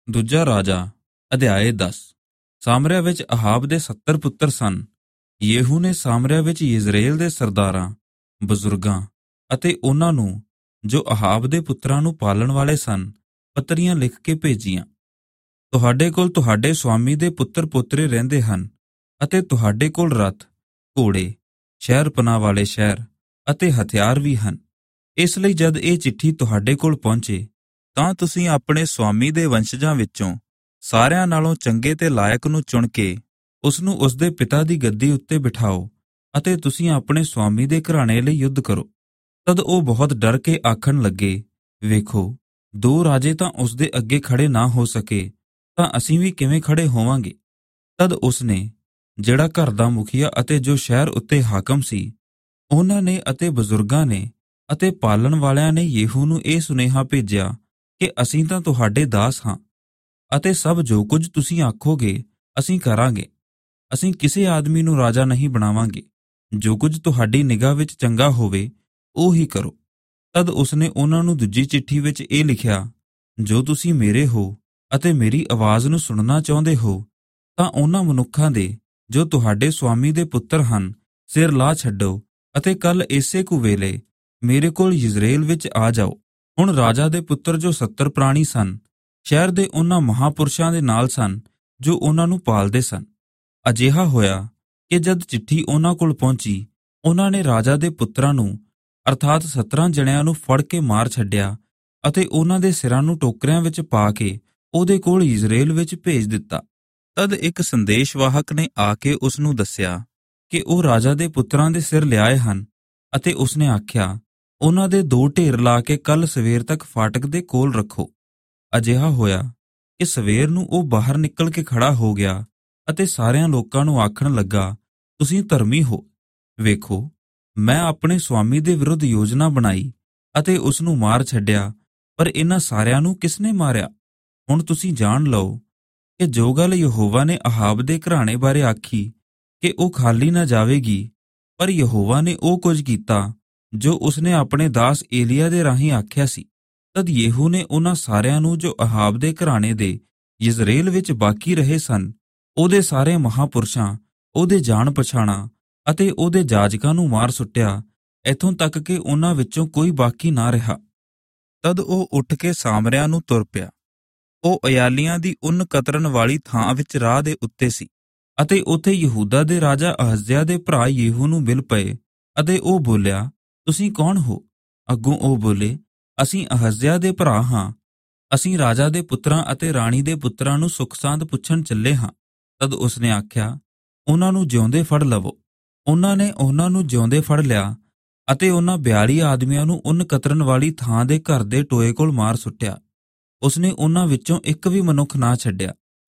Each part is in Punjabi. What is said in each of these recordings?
ਦੂਜਾ ਰਾਜਾ ਅਧਿਆਇ 10। ਸਾਮਰਿਆ ਵਿੱਚ ਅਹਾਬ ਦੇ 70 ਪੁੱਤਰ ਸਨ। ਯੇਹੂ ਨੇ ਸਾਮਰਿਆ ਵਿੱਚ ਯਿਜ਼ਰੇਲ ਦੇ ਸਰਦਾਰਾਂ, ਬਜ਼ੁਰਗਾਂ ਅਤੇ ਉਹਨਾਂ ਨੂੰ ਜੋ ਅਹਾਬ ਦੇ ਪੁੱਤਰਾਂ ਨੂੰ ਪਾਲਣ ਵਾਲੇ ਸਨ ਪੱਤਰੀਆਂ ਲਿਖ ਕੇ ਭੇਜੀਆਂ। ਤੁਹਾਡੇ ਕੋਲ ਤੁਹਾਡੇ ਸੁਆਮੀ ਦੇ ਪੁੱਤਰ ਪੋਤਰੇ ਰਹਿੰਦੇ ਹਨ ਅਤੇ ਤੁਹਾਡੇ ਕੋਲ ਰਥ, ਘੋੜੇ, ਸ਼ਹਿਰਪਨਾਹ ਵਾਲੇ ਸ਼ਹਿਰ ਅਤੇ ਹਥਿਆਰ ਵੀ ਹਨ। ਇਸ ਲਈ ਜਦ ਇਹ ਚਿੱਠੀ ਤੁਹਾਡੇ ਕੋਲ ਪਹੁੰਚੇ ਤਾਂ ਤੁਸੀਂ ਆਪਣੇ ਸੁਆਮੀ ਦੇ ਵੰਸ਼ਜਾਂ ਵਿੱਚੋਂ ਸਾਰਿਆਂ ਨਾਲੋਂ ਚੰਗੇ ਤੇ ਲਾਇਕ ਨੂੰ ਚੁਣ ਕੇ ਉਸ ਨੂੰ ਉਸਦੇ ਪਿਤਾ ਦੀ ਗੱਦੀ ਉੱਤੇ ਬਿਠਾਓ ਅਤੇ ਤੁਸੀਂ ਆਪਣੇ ਸੁਆਮੀ ਦੇ ਘਰਾਣੇ ਲਈ ਯੁੱਧ ਕਰੋ। ਤਦ ਉਹ ਬਹੁਤ ਡਰ ਕੇ ਆਖਣ ਲੱਗੇ, ਵੇਖੋ, 2 ਰਾਜੇ ਤਾਂ ਉਸਦੇ ਅੱਗੇ ਖੜੇ ਨਾ ਹੋ ਸਕੇ ਤਾਂ ਅਸੀਂ ਵੀ ਕਿਵੇਂ ਖੜੇ ਹੋਵਾਂਗੇ। ਤਦ ਉਸਨੇ, ਜਿਹੜਾ ਘਰ ਦਾ ਮੁਖੀਆ ਅਤੇ ਜੋ ਸ਼ਹਿਰ ਉੱਤੇ ਹਾਕਮ ਸੀ, ਉਹਨਾਂ ਨੇ ਅਤੇ ਬਜ਼ੁਰਗਾਂ ਨੇ ਅਤੇ ਪਾਲਣ ਵਾਲਿਆਂ ਨੇ ਯੇਹੂ ਨੂੰ ਇਹ ਸੁਨੇਹਾ ਭੇਜਿਆ ਕਿ ਅਸੀਂ ਤਾਂ ਤੁਹਾਡੇ ਦਾਸ ਹਾਂ ਅਤੇ ਸਭ ਜੋ ਕੁਝ ਤੁਸੀਂ ਆਖੋਗੇ ਅਸੀਂ ਕਰਾਂਗੇ। ਅਸੀਂ ਕਿਸੇ ਆਦਮੀ ਨੂੰ ਰਾਜਾ ਨਹੀਂ ਬਣਾਵਾਂਗੇ। ਜੋ ਕੁਝ ਤੁਹਾਡੀ ਨਿਗਾਹ ਵਿੱਚ ਚੰਗਾ ਹੋਵੇ ਉਹ ਹੀ ਕਰੋ। ਤਦ ਉਸਨੇ ਉਹਨਾਂ ਨੂੰ ਦੂਜੀ ਚਿੱਠੀ ਵਿੱਚ ਇਹ ਲਿਖਿਆ, ਜੋ ਤੁਸੀਂ ਮੇਰੇ ਹੋ ਅਤੇ ਮੇਰੀ ਆਵਾਜ਼ ਨੂੰ ਸੁਣਨਾ ਚਾਹੁੰਦੇ ਹੋ ਤਾਂ ਉਹਨਾਂ ਮਨੁੱਖਾਂ ਦੇ ਜੋ ਤੁਹਾਡੇ ਸੁਆਮੀ ਦੇ ਪੁੱਤਰ ਹਨ ਸਿਰ ਲਾ ਛੱਡੋ ਅਤੇ ਕੱਲ ਇਸੇ ਕੁ ਵੇਲੇ ਮੇਰੇ ਕੋਲ ਯਿਜ਼ਰੇਲ ਵਿੱਚ ਆ ਜਾਓ। ਹੁਣ ਰਾਜਾ ਦੇ ਪੁੱਤਰ ਜੋ 70 ਪ੍ਰਾਣੀ ਸਨ ਸ਼ਹਿਰ ਦੇ ਉਹਨਾਂ ਮਹਾਂਪੁਰਸ਼ਾਂ ਦੇ ਨਾਲ ਸਨ ਜੋ ਉਹਨਾਂ ਨੂੰ ਪਾਲਦੇ ਸਨ। ਅਜਿਹਾ ਹੋਇਆ ਕਿ ਜਦ ਚਿੱਠੀ ਉਹਨਾਂ ਕੋਲ ਪਹੁੰਚੀ ਉਹਨਾਂ ਨੇ ਰਾਜਾ ਦੇ ਪੁੱਤਰਾਂ ਨੂੰ ਅਰਥਾਤ 17 ਜਣਿਆਂ ਨੂੰ ਫੜ ਕੇ ਮਾਰ ਛੱਡਿਆ ਅਤੇ ਉਹਨਾਂ ਦੇ ਸਿਰਾਂ ਨੂੰ ਟੋਕਰਿਆਂ ਵਿੱਚ ਪਾ ਕੇ ਉਹਦੇ ਕੋਲ ਯਿਜ਼ਰੇਲ ਵਿੱਚ ਭੇਜ ਦਿੱਤਾ। ਤਦ ਇੱਕ ਸੰਦੇਸ਼ਵਾਹਕ ਨੇ ਆ ਕੇ ਉਸ ਨੂੰ ਦੱਸਿਆ ਕਿ ਉਹ ਰਾਜਾ ਦੇ ਪੁੱਤਰਾਂ ਦੇ ਸਿਰ ਲਿਆਏ ਹਨ ਅਤੇ ਉਸਨੇ ਆਖਿਆ, ਉਹਨਾਂ ਦੇ 2 ਢੇਰ ਲਾ ਕੇ ਕੱਲ ਸਵੇਰ ਤੱਕ ਫਾਟਕ ਦੇ ਕੋਲ ਰੱਖੋ। ਅਜਿਹਾ ਹੋਇਆ ਕਿ ਸਵੇਰ ਨੂੰ ਉਹ ਬਾਹਰ ਨਿਕਲ ਕੇ ਖੜਾ ਹੋ ਗਿਆ ਅਤੇ ਸਾਰਿਆਂ ਲੋਕਾਂ ਨੂੰ ਆਖਣ ਲੱਗਾ, ਤੁਸੀਂ ਧਰਮੀ ਹੋ। ਵੇਖੋ, ਮੈਂ ਆਪਣੇ ਸੁਆਮੀ ਦੇ ਵਿਰੁੱਧ ਯੋਜਨਾ ਬਣਾਈ ਅਤੇ ਉਸ ਨੂੰ ਮਾਰ ਛੱਡਿਆ, ਪਰ ਇਹਨਾਂ ਸਾਰਿਆਂ ਨੂੰ ਕਿਸਨੇ ਮਾਰਿਆ? ਹੁਣ ਤੁਸੀਂ ਜਾਣ ਲਓ ਕਿ ਜੋ ਗੱਲ ਯਹੋਵਾ ਨੇ ਅਹਾਬ ਦੇ ਘਰਾਣੇ ਬਾਰੇ ਆਖੀ ਕਿ ਉਹ ਖਾਲੀ ਨਾ ਜਾਵੇਗੀ, ਪਰ ਯਹੋਵਾ ਨੇ ਉਹ ਕੁਝ ਕੀਤਾ ਜੋ ਉਸਨੇ ਆਪਣੇ ਦਾਸ ਏਲੀਆ ਦੇ ਰਾਹੀਂ ਆਖਿਆ ਸੀ। ਤਦ ਯੇਹੂ ਨੇ ਉਹਨਾਂ ਸਾਰਿਆਂ ਨੂੰ ਜੋ ਅਹਾਬ ਦੇ ਘਰਾਣੇ ਦੇ ਯਿਜ਼ਰੇਲ ਵਿੱਚ ਬਾਕੀ ਰਹੇ ਸਨ, ਉਹਦੇ ਸਾਰੇ ਮਹਾਂਪੁਰਸ਼ਾਂ, ਉਹਦੇ ਜਾਣ ਪਛਾਣਾਂ ਅਤੇ ਉਹਦੇ ਜਾਜਕਾਂ ਨੂੰ ਮਾਰ ਸੁੱਟਿਆ, ਇੱਥੋਂ ਤੱਕ ਕਿ ਉਹਨਾਂ ਵਿੱਚੋਂ ਕੋਈ ਬਾਕੀ ਨਾ ਰਿਹਾ। ਤਦ ਉਹ ਉੱਠ ਕੇ ਸਾਮਰਿਆ ਨੂੰ ਤੁਰ ਪਿਆ। ਉਹ ਅਯਾਲੀਆਂ ਦੀ ਉੱਨ ਕਤਰਨ ਵਾਲੀ ਥਾਂ ਵਿੱਚ ਰਾਹ ਦੇ ਉੱਤੇ ਸੀ ਅਤੇ ਉੱਥੇ ਯਹੂਦਾ ਦੇ ਰਾਜਾ ਅਹਜ਼ਿਆ ਦੇ ਭਰਾ ਯੇਹੂ ਨੂੰ ਮਿਲ ਪਏ ਅਤੇ ਉਹ ਬੋਲਿਆ, ਤੁਸੀਂ ਕੌਣ ਹੋ? ਅੱਗੋਂ ਉਹ ਬੋਲੇ, ਅਸੀਂ ਅਹਜ਼ਿਆ ਦੇ ਭਰਾ ਹਾਂ। ਅਸੀਂ ਰਾਜਾ ਦੇ ਪੁੱਤਰਾਂ ਅਤੇ ਰਾਣੀ ਦੇ ਪੁੱਤਰਾਂ ਨੂੰ ਸੁੱਖ ਸਾਂਦ ਪੁੱਛਣ ਚੱਲੇ ਹਾਂ। ਤਦ ਉਸਨੇ ਆਖਿਆ, ਉਹਨਾਂ ਨੂੰ ਜਿਉਂਦੇ ਫੜ ਲਵੋ। ਉਹਨਾਂ ਨੇ ਉਹਨਾਂ ਨੂੰ ਜਿਉਂਦੇ ਫੜ ਲਿਆ ਅਤੇ ਉਹਨਾਂ 42 ਆਦਮੀਆਂ ਨੂੰ ਉੱਨ ਕਤਰਨ ਵਾਲੀ ਥਾਂ ਦੇ ਘਰ ਦੇ ਟੋਏ ਕੋਲ ਮਾਰ ਸੁੱਟਿਆ। ਉਸਨੇ ਉਹਨਾਂ ਵਿੱਚੋਂ ਇੱਕ ਵੀ ਮਨੁੱਖ ਨਾ ਛੱਡਿਆ।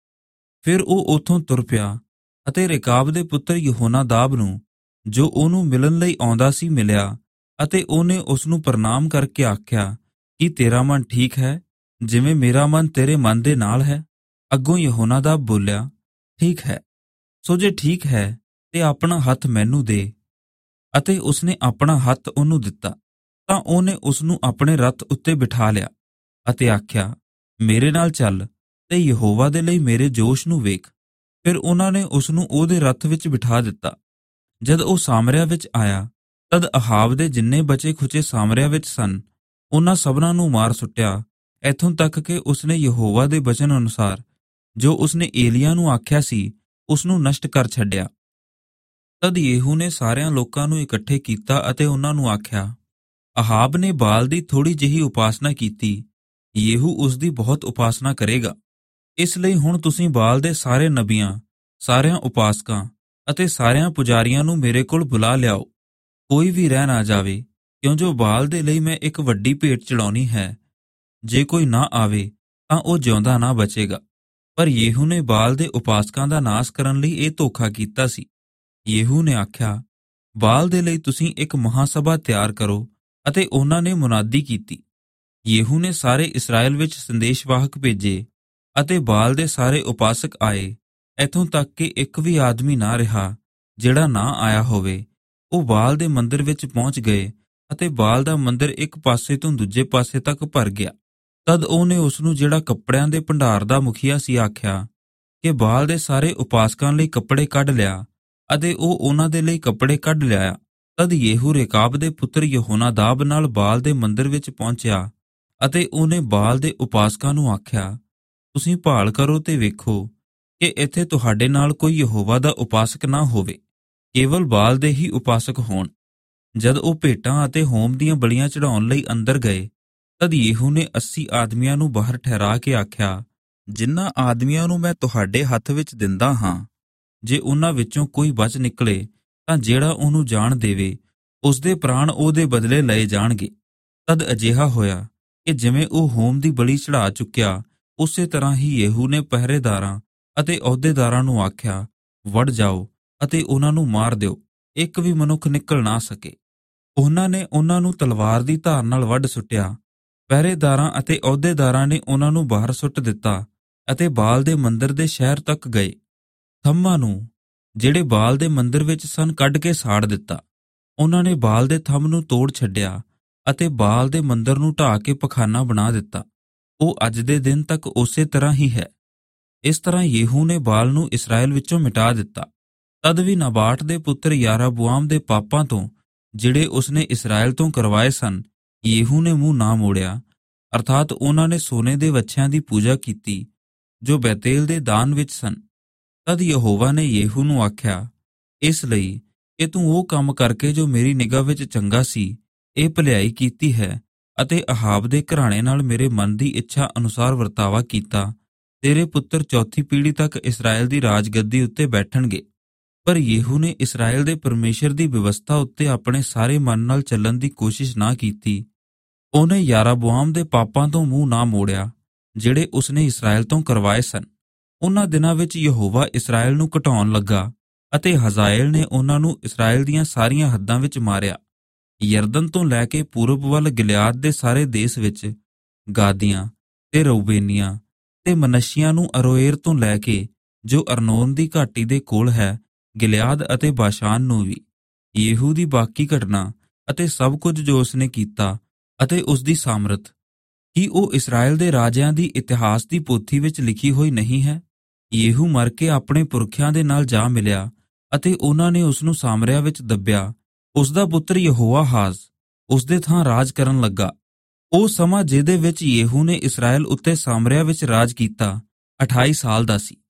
ਫਿਰ ਉਹ ਉੱਥੋਂ ਤੁਰ ਪਿਆ ਅਤੇ ਰੇਕਾਬ ਦੇ ਪੁੱਤਰ ਯਹੋਨਾਦਾਬ ਨੂੰ, ਜੋ ਉਹਨੂੰ ਮਿਲਣ ਲਈ ਆਉਂਦਾ ਸੀ, ਮਿਲਿਆ ਅਤੇ ਉਹਨੇ ਉਸ ਨੂੰ ਪ੍ਰਣਾਮ ਕਰਕੇ ਆਖਿਆ, ਕੀ ਤੇਰਾ ਮਨ ਠੀਕ ਹੈ ਜਿਵੇਂ ਮੇਰਾ ਮਨ ਤੇਰੇ ਮਨ ਦੇ ਨਾਲ ਹੈ? ਅੱਗੋਂ ਯਹੋਨਾਦਾਬ ਬੋਲਿਆ, ਠੀਕ ਹੈ। ਸੋ ਜੇ ਠੀਕ ਹੈ ਤੇ ਆਪਣਾ ਹੱਥ ਮੈਨੂੰ ਦੇ। ਅਤੇ ਉਸਨੇ ਆਪਣਾ ਹੱਥ ਉਹਨੂੰ ਦਿੱਤਾ ਤਾਂ ਉਹਨੇ ਉਸ ਨੂੰ ਆਪਣੇ ਰੱਥ ਉੱਤੇ ਬਿਠਾ ਲਿਆ ਅਤੇ ਆਖਿਆ, ਮੇਰੇ ਨਾਲ ਚੱਲ ਤੇ ਯਹੋਵਾ ਦੇ ਲਈ ਮੇਰੇ ਜੋਸ਼ ਨੂੰ ਵੇਖ। ਫਿਰ ਉਹਨਾਂ ਨੇ ਉਸ ਨੂੰ ਉਹਦੇ ਰੱਥ ਵਿੱਚ ਬਿਠਾ ਦਿੱਤਾ। ਜਦ ਉਹ ਸਾਮਰਿਆ ਵਿੱਚ ਆਇਆ ਤਦ ਅਹਾਬ ਦੇ ਜਿੰਨੇ ਬਚੇ ਖੁਚੇ ਸਾਮਰਿਆ ਵਿੱਚ ਸਨ ਉਹਨਾਂ ਸਭਨਾਂ ਨੂੰ ਮਾਰ ਸੁੱਟਿਆ, ਇੱਥੋਂ ਤੱਕ ਕਿ ਉਸਨੇ ਯਹੋਵਾ ਦੇ ਬਚਨ ਅਨੁਸਾਰ ਜੋ ਉਸਨੇ ਏਲੀਆ ਨੂੰ ਆਖਿਆ ਸੀ ਉਸ ਨੂੰ ਨਸ਼ਟ ਕਰ ਛੱਡਿਆ। ਤਦ ਯੇਹੂ ਨੇ ਸਾਰਿਆਂ ਲੋਕਾਂ ਨੂੰ ਇਕੱਠੇ ਕੀਤਾ ਅਤੇ ਉਹਨਾਂ ਨੂੰ ਆਖਿਆ, ਅਹਾਬ ਨੇ ਬਾਲ ਦੀ ਥੋੜ੍ਹੀ ਜਿਹੀ ਉਪਾਸਨਾ ਕੀਤੀ, ਯੇਹੂ ਉਸ ਦੀ ਬਹੁਤ ਉਪਾਸਨਾ ਕਰੇਗਾ। ਇਸ ਲਈ ਹੁਣ ਤੁਸੀਂ ਬਾਲ ਦੇ ਸਾਰੇ ਨਬੀਆਂ, ਸਾਰਿਆਂ ਉਪਾਸਕਾਂ ਅਤੇ ਸਾਰਿਆਂ ਪੁਜਾਰੀਆਂ ਨੂੰ ਮੇਰੇ ਕੋਲ ਬੁਲਾ ਲਿਆਓ। ਕੋਈ ਵੀ ਰਹਿ ਨਾ ਜਾਵੇ, ਕਿਉਂ ਜੋ ਬਾਲ ਦੇ ਲਈ ਮੈਂ ਇੱਕ ਵੱਡੀ ਭੇਟ ਚੜਾਉਣੀ ਹੈ। ਜੇ ਕੋਈ ਨਾ ਆਵੇ ਤਾਂ ਉਹ ਜਿਉਂਦਾ ਨਾ ਬਚੇਗਾ। ਪਰ ਯੇਹੂ ਨੇ ਬਾਲ ਦੇ ਉਪਾਸਕਾਂ ਦਾ ਨਾਸ ਕਰਨ ਲਈ ਇਹ ਧੋਖਾ ਕੀਤਾ ਸੀ। ਯੇਹੂ ਨੇ ਆਖਿਆ, ਬਾਲ ਦੇ ਲਈ ਤੁਸੀਂ ਇੱਕ ਮਹਾਸਭਾ ਤਿਆਰ ਕਰੋ ਅਤੇ ਉਹਨਾਂ ਨੇ ਮੁਨਾਦੀ ਕੀਤੀ। ਯੇਹੂ ਨੇ ਸਾਰੇ ਇਸਰਾਏਲ ਵਿੱਚ ਸੰਦੇਸ਼ਵਾਹਕ ਭੇਜੇ ਅਤੇ ਬਾਲ ਦੇ ਸਾਰੇ ਉਪਾਸਕ ਆਏ, ਇੱਥੋਂ ਤੱਕ ਕਿ ਇੱਕ ਵੀ ਆਦਮੀ ਨਾ ਰਿਹਾ ਜਿਹੜਾ ਨਾ ਆਇਆ ਹੋਵੇ। ਉਹ ਬਾਲ ਦੇ ਮੰਦਿਰ ਵਿੱਚ ਪਹੁੰਚ ਗਏ ਅਤੇ ਬਾਲ ਦਾ ਮੰਦਿਰ ਇੱਕ ਪਾਸੇ ਤੋਂ ਦੂਜੇ ਪਾਸੇ ਤੱਕ ਭਰ ਗਿਆ। ਤਦ ਉਹਨੇ ਉਸ ਨੂੰ, ਜਿਹੜਾ ਕੱਪੜਿਆਂ ਦੇ ਭੰਡਾਰ ਦਾ ਮੁਖੀਆ ਸੀ, ਆਖਿਆ ਕਿ ਬਾਲ ਦੇ ਸਾਰੇ ਉਪਾਸਕਾਂ ਲਈ ਕੱਪੜੇ ਕੱਢ ਲਿਆ, ਅਤੇ ਉਹ ਉਹਨਾਂ ਦੇ ਲਈ ਕੱਪੜੇ ਕੱਢ ਲਿਆਇਆ। ਤਦ ਯੇਹੂ ਰੇਕਾਬ ਦੇ ਪੁੱਤਰ ਯਹੋਨਾਦਾਬ ਨਾਲ ਬਾਲ ਦੇ ਮੰਦਰ ਵਿੱਚ ਪਹੁੰਚਿਆ, ਅਤੇ ਉਹਨੇ ਬਾਲ ਦੇ ਉਪਾਸਕਾਂ ਨੂੰ ਆਖਿਆ, ਤੁਸੀਂ ਭਾਲ ਕਰੋ ਤੇ ਵੇਖੋ ਕਿ ਇੱਥੇ ਤੁਹਾਡੇ ਨਾਲ ਕੋਈ ਯਹੋਵਾ ਦਾ ਉਪਾਸਕ ਨਾ ਹੋਵੇ, ਕੇਵਲ ਬਾਲ ਦੇ ਹੀ ਉਪਾਸਕ ਹੋਣ। ਜਦ ਉਹ ਭੇਟਾਂ ਅਤੇ ਹੋਮ ਦੀਆਂ ਬਲੀਆਂ ਚੜਾਉਣ ਲਈ ਅੰਦਰ ਗਏ, ਤਦ ਯੇਹੂ ਨੇ 80 ਆਦਮੀਆਂ ਨੂੰ ਬਾਹਰ ਠਹਿਰਾ ਕੇ ਆਖਿਆ, ਜਿਨ੍ਹਾਂ ਆਦਮੀਆਂ ਨੂੰ ਮੈਂ ਤੁਹਾਡੇ ਹੱਥ ਵਿੱਚ ਦਿੰਦਾ ਹਾਂ, ਜੇ ਉਹਨਾਂ ਵਿੱਚੋਂ ਕੋਈ ਬਚ ਨਿਕਲੇ ਤਾਂ ਜਿਹੜਾ ਉਹਨੂੰ ਜਾਣ ਦੇਵੇ, ਉਸਦੇ ਪ੍ਰਾਣ ਉਹਦੇ ਬਦਲੇ ਲਏ ਜਾਣਗੇ। ਤਦ ਅਜਿਹਾ ਹੋਇਆ ਕਿ ਜਿਵੇਂ ਉਹ ਹੋਮ ਦੀ ਬਲੀ ਚੜ੍ਹਾ ਚੁੱਕਿਆ, ਉਸੇ ਤਰ੍ਹਾਂ ਹੀ ਯੇਹੂ ਨੇ ਪਹਿਰੇਦਾਰਾਂ ਅਤੇ ਅਹੁਦੇਦਾਰਾਂ ਨੂੰ ਆਖਿਆ, ਵੜ ਜਾਓ ਅਤੇ ਉਹਨਾਂ ਨੂੰ ਮਾਰ ਦਿਓ, ਇੱਕ ਵੀ ਮਨੁੱਖ ਨਿਕਲ ਨਾ ਸਕੇ। ਉਹਨਾਂ ਨੇ ਉਹਨਾਂ ਨੂੰ ਤਲਵਾਰ ਦੀ ਧਾਰ ਨਾਲ ਵੱਢ ਸੁੱਟਿਆ। ਪਹਿਰੇਦਾਰਾਂ ਅਤੇ ਅਹੁਦੇਦਾਰਾਂ ਨੇ ਉਹਨਾਂ ਨੂੰ ਬਾਹਰ ਸੁੱਟ ਦਿੱਤਾ ਅਤੇ ਬਾਲ ਦੇ ਮੰਦਰ ਦੇ ਸ਼ਹਿਰ ਤੱਕ ਗਏ। ਥੰਮਾਂ ਨੂੰ, ਜਿਹੜੇ ਬਾਲ ਦੇ ਮੰਦਰ ਵਿੱਚ ਸਨ, ਕੱਢ ਕੇ ਸਾੜ ਦਿੱਤਾ। ਉਹਨਾਂ ਨੇ ਬਾਲ ਦੇ ਥੰਮ ਨੂੰ ਤੋੜ ਛੱਡਿਆ ਅਤੇ ਬਾਲ ਦੇ ਮੰਦਰ ਨੂੰ ਢਾਹ ਕੇ ਪਖਾਨਾ ਬਣਾ ਦਿੱਤਾ। ਉਹ ਅੱਜ ਦੇ ਦਿਨ ਤੱਕ ਉਸੇ ਤਰ੍ਹਾਂ ਹੀ ਹੈ। ਇਸ ਤਰ੍ਹਾਂ ਯੇਹੂ ਨੇ ਬਾਲ ਨੂੰ ਇਸਰਾਏਲ ਵਿੱਚੋਂ ਮਿਟਾ ਦਿੱਤਾ। ਤਦ ਵੀ ਨਬਾਟ ਦੇ ਪੁੱਤਰ ਯਾਰਾਬੁਆਮ ਦੇ ਪਾਪਾਂ ਤੋਂ, ਜਿਹੜੇ ਉਸਨੇ ਇਸਰਾਏਲ ਤੋਂ ਕਰਵਾਏ ਸਨ, ਯੇਹੂ ਨੇ ਮੂੰਹ ਨਾ ਮੋੜਿਆ। ਅਰਥਾਤ ਉਹਨਾਂ ਨੇ ਸੋਨੇ ਦੇ ਵੱਛਿਆਂ ਦੀ ਪੂਜਾ ਕੀਤੀ ਜੋ ਬੈਤੇਲ ਦੇ ਦਾਨ ਵਿੱਚ ਸਨ। ਤਦ ਯਹੋਵਾ ਨੇ ਯੇਹੂ ਨੂੰ ਆਖਿਆ, ਇਸ ਲਈ ਕਿ ਤੂੰ ਉਹ ਕੰਮ ਕਰਕੇ ਜੋ ਮੇਰੀ ਨਿਗਾਹ ਵਿੱਚ ਚੰਗਾ ਸੀ, ਇਹ ਭਲਾਈ ਕੀਤੀ ਹੈ ਅਤੇ ਅਹਾਬ ਦੇ ਘਰਾਣੇ ਨਾਲ ਮੇਰੇ ਮਨ ਦੀ ਇੱਛਾ ਅਨੁਸਾਰ ਵਰਤਾਵਾ ਕੀਤਾ, ਤੇਰੇ ਪੁੱਤਰ ਚੌਥੀ ਪੀੜ੍ਹੀ ਤੱਕ ਇਸਰਾਏਲ ਦੀ ਰਾਜਗੱਦੀ ਉੱਤੇ ਬੈਠਣਗੇ। ਪਰ ਯੇਹੂ ਨੇ ਇਸਰਾਏਲ ਦੇ ਪਰਮੇਸ਼ਰ ਦੀ ਵਿਵਸਥਾ ਉੱਤੇ ਆਪਣੇ ਸਾਰੇ ਮਨ ਨਾਲ ਚੱਲਣ ਦੀ ਕੋਸ਼ਿਸ਼ ਨਾ ਕੀਤੀ। ਉਹਨੇ ਯਾਰਾਬੁਆਮ ਦੇ ਪਾਪਾਂ ਤੋਂ ਮੂੰਹ ਨਾ ਮੋੜਿਆ, ਜਿਹੜੇ ਉਸਨੇ ਇਸਰਾਏਲ ਤੋਂ ਕਰਵਾਏ ਸਨ। ਉਹਨਾਂ ਦਿਨਾਂ ਵਿੱਚ ਯਹੋਵਾ ਇਸਰਾਏਲ ਨੂੰ ਘਟਾਉਣ ਲੱਗਾ ਅਤੇ ਹਜ਼ਾਏਲ ਨੇ ਉਹਨਾਂ ਨੂੰ ਇਸਰਾਏਲ ਦੀਆਂ ਸਾਰੀਆਂ ਹੱਦਾਂ ਵਿੱਚ ਮਾਰਿਆ, ਯਰਦਨ ਤੋਂ ਲੈ ਕੇ ਪੂਰਬ ਵੱਲ ਗਿਲਿਆਦ ਦੇ ਸਾਰੇ ਦੇਸ਼ ਵਿੱਚ, ਗਾਦੀਆਂ ਤੇ ਰਊਬੇਨੀਆਂ ਤੇ ਮਨਸ਼ੀਆਂ ਨੂੰ ਅਰੋਏਰ ਤੋਂ ਲੈ ਕੇ, ਜੋ ਅਰਨੋਨ ਦੀ ਘਾਟੀ ਦੇ ਕੋਲ ਹੈ, ਗਿਲਿਆਦ ਅਤੇ ਬਾਸ਼ਾਨ ਨੂੰ ਵੀ। ਯੇਹੂ ਦੀ ਬਾਕੀ ਘਟਨਾ ਅਤੇ ਸਭ ਕੁਝ ਜੋ ਉਸਨੇ ਕੀਤਾ ਅਤੇ ਉਸ ਦੀ ਸਾਮਰਥ, ਕੀ ਉਹ ਇਸਰਾਏਲ ਦੇ ਰਾਜਿਆਂ ਦੀ ਇਤਿਹਾਸ ਦੀ ਪੋਥੀ ਵਿੱਚ ਲਿਖੀ ਹੋਈ ਨਹੀਂ ਹੈ? ਯੇਹੂ ਮਰ ਕੇ ਆਪਣੇ ਪੁਰਖਿਆਂ ਦੇ ਨਾਲ ਜਾ ਮਿਲਿਆ ਅਤੇ ਉਹਨਾਂ ਨੇ ਉਸ ਨੂੰ ਸਾਮਰਿਆ ਵਿੱਚ ਦੱਬਿਆ। ਉਸ ਦਾ ਪੁੱਤਰ ਯਹੋਆਹਾਜ਼ ਉਸ ਦੇ ਥਾਂ ਰਾਜ ਕਰਨ ਲੱਗਾ। ਉਹ ਸਮਾਂ ਜਿਹਦੇ ਵਿੱਚ ਯੇਹੂ ਨੇ ਇਸਰਾਏਲ ਉੱਤੇ ਸਾਮਰਿਆ ਵਿੱਚ ਰਾਜ ਕੀਤਾ 28 ਸਾਲ ਦਾ ਸੀ।